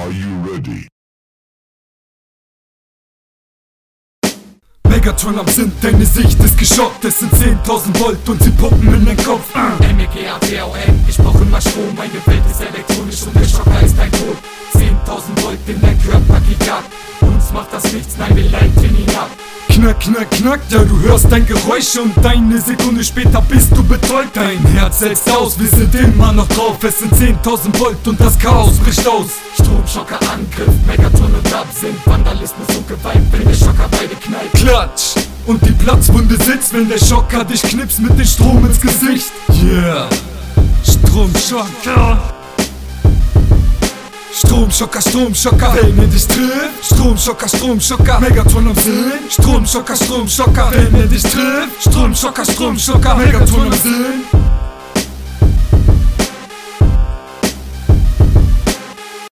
Are you ready? Megatron am Sinn, deine Sicht ist geschockt. Es sind 10.000 Volt und sie puppen in den Kopf. MEGATON, ich brauche immer Strom. Meine Welt ist elektronisch und der Schocker ist dein Tod. 10.000 Volt in dein Körper gejagt. Uns macht das nichts, nein, wir leiten ihn ab. Knack, knack, knack, ja du hörst dein Geräusch und eine Sekunde später bist du betäubt. Dein Herz setzt aus, wir sind immer noch drauf. Es sind 10.000 Volt und das Chaos bricht aus. Stromschocker, Angriff, Megatron und Absinth, Vandalismus und Gewalt, wenn der Schocker beide knallt. Klatsch! Und die Platzwunde sitzt, wenn der Schocker dich knipst mit dem Strom ins Gesicht. Yeah! Stromschocker! Stromschocker, Stromschocker, wenn er dich trifft. Stromschocker, Stromschocker, Megatron am Sinn. Stromschocker, Stromschocker, wenn er dich trifft. Stromschocker, Stromschocker, Megatron am Sinn.